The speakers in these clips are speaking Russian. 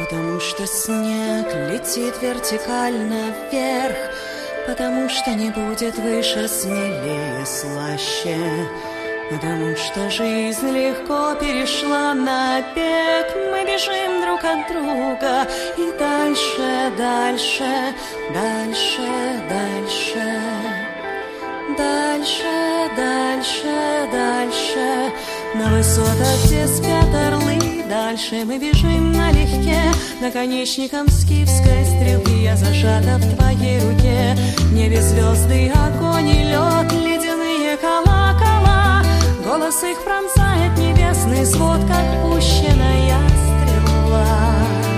Потому что снег летит вертикально вверх, потому что не будет выше, смелее, слаще, потому что жизнь легко перешла на бег. Мы бежим друг от друга и дальше, дальше, дальше, дальше, дальше, дальше, дальше. На высотах, где спят орлы, дальше мы бежим налегке. Наконечником скифской стрелы я зажата в твоей руке. В небе звезды, огонь и лед, ледяные колокола. Голос их пронзает небесный свод, как пущенная стрела.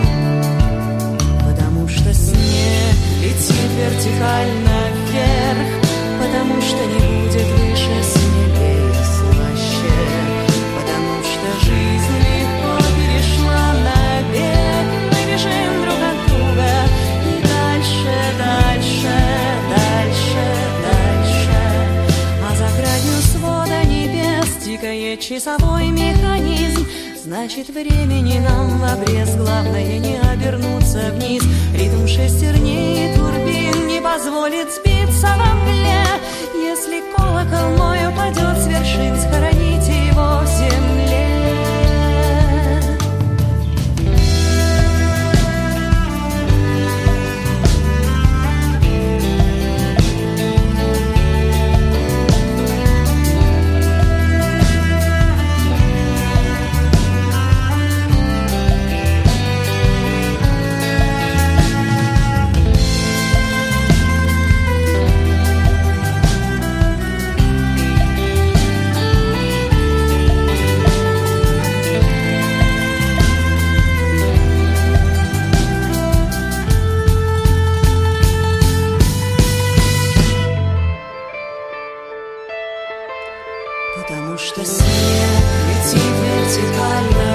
Потому что снег летит вертикально вверх, потому что не будет выше, смелее, слаще, потому что жизнь легко перешла на бег. Мы бежим друг от друга и дальше, дальше, дальше, дальше. А за гранью свода небес тикает часовой механизм. Значит, времени нам в обрез, главное не обернуться вниз. Ритм шестерней и турбин не позволит сбиться во мгле. Если колокол мой упадет с вершин, схороните его в земле. Потому что снег летит вертикально